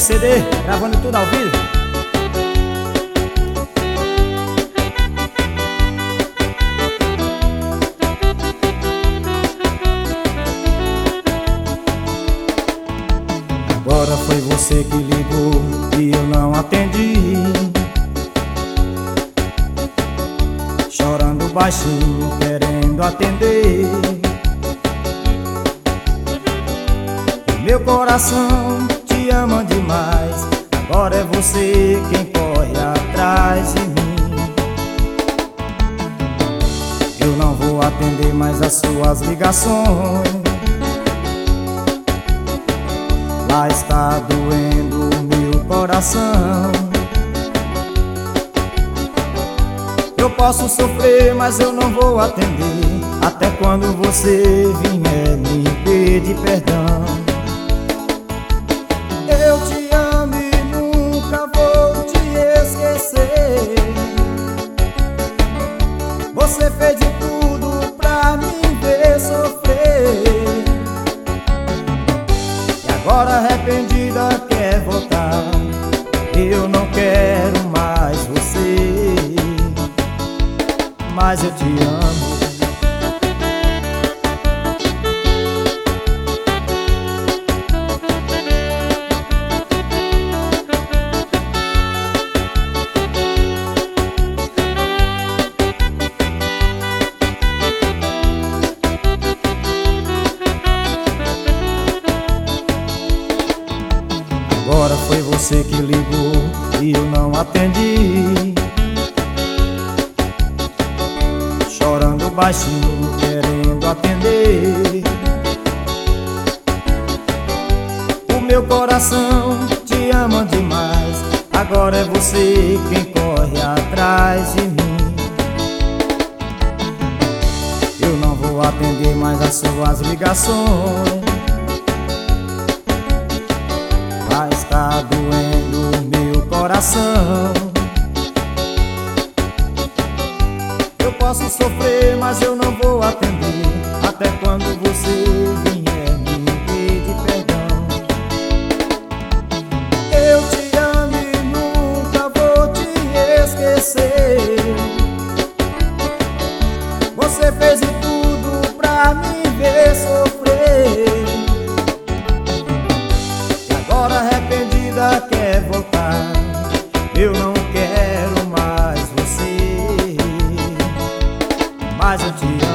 CD, gravando tudo ao vivo. Agora foi você que ligou e eu não atendi, chorando baixinho, querendo atender. Meu coração te ama demais, agora é você quem corre atrás de mim. Eu não vou atender mais as suas ligações, lá está doendo o meu coração. Eu posso sofrer, mas eu não vou atender, até quando você vier me pedir perdão. Eu te amo e nunca vou te esquecer. Você fez de tudo pra me ver sofrer, e agora arrependida quer voltar. Eu não quero mais você, mas eu te amo. Agora foi você que ligou e eu não atendi, chorando baixinho, querendo atender. O meu coração te ama demais, agora é você quem corre atrás de mim. Eu não vou atender mais as suas ligações, lá está doendo o meu coração. Eu posso sofrer, mas eu não vou atender, até quando você vier me pedir perdão. Eu te amo e nunca vou te esquecer. Você fez de tudo pra me ver sofrer, agora arrependida quer voltar. Eu não quero mais você, mas eu te amo.